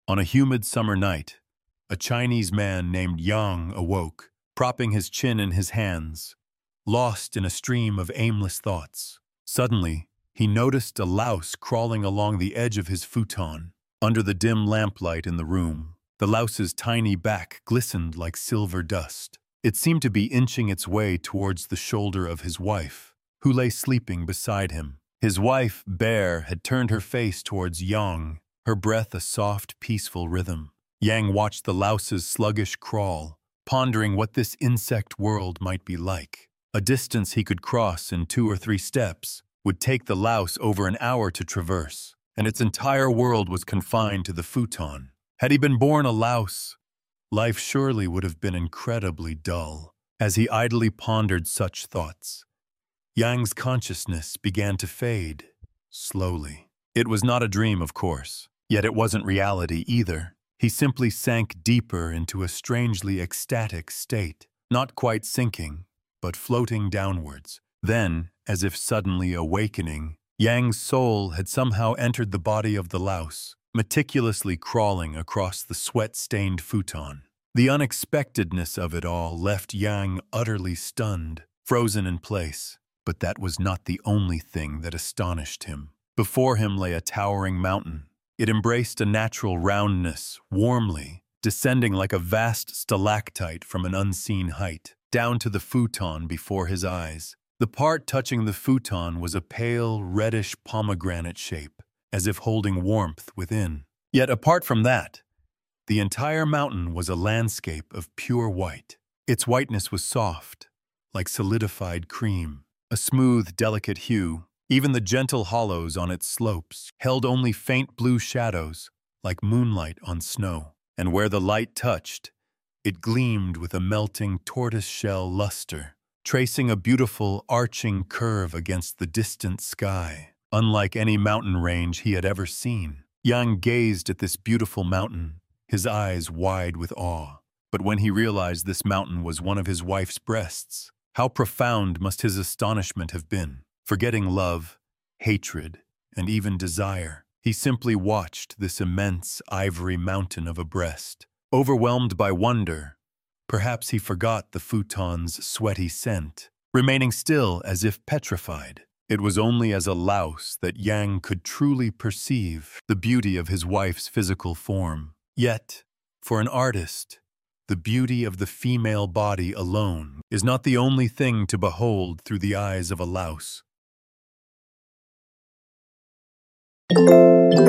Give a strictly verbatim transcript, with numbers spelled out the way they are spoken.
On a humid summer night, a Chinese man named Yang awoke, propping his chin in his hands, lost in a stream of aimless thoughts. Suddenly, he noticed a louse crawling along the edge of his futon. Under the dim lamplight in the room, the louse's tiny back glistened like silver dust. It seemed to be inching its way towards the shoulder of his wife, who lay sleeping beside him. His wife, Bear, had turned her face towards Yang, her breath a soft, peaceful rhythm. Yang watched the louse's sluggish crawl, pondering what this insect world might be like. A distance he could cross in two or three steps would take the louse over an hour to traverse, and its entire world was confined to the futon. Had he been born a louse, life surely would have been incredibly dull. As he idly pondered such thoughts, Yang's consciousness began to fade, slowly. It was not a dream, of course, yet it wasn't reality either. He simply sank deeper into a strangely ecstatic state, not quite sinking, but floating downwards. Then, as if suddenly awakening, Yang's soul had somehow entered the body of the louse, meticulously crawling across the sweat-stained futon. The unexpectedness of it all left Yang utterly stunned, frozen in place. But that was not the only thing that astonished him. Before him lay a towering mountain. It embraced a natural roundness, warmly, descending like a vast stalactite from an unseen height, down to the futon before his eyes. The part touching the futon was a pale, reddish pomegranate shape, as if holding warmth within. Yet apart from that, the entire mountain was a landscape of pure white. Its whiteness was soft, like solidified cream, a smooth, delicate hue. Even the gentle hollows on its slopes held only faint blue shadows, like moonlight on snow. And where the light touched, it gleamed with a melting tortoise-shell luster, tracing a beautiful, arching curve against the distant sky, unlike any mountain range he had ever seen. Yang gazed at this beautiful mountain, his eyes wide with awe. But when he realized this mountain was one of his wife's breasts, how profound must his astonishment have been. Forgetting love, hatred, and even desire, he simply watched this immense ivory mountain of a breast. Overwhelmed by wonder, perhaps he forgot the futon's sweaty scent, remaining still as if petrified. It was only as a louse that Yang could truly perceive the beauty of his wife's physical form. Yet, for an artist, the beauty of the female body alone is not the only thing to behold through the eyes of a louse.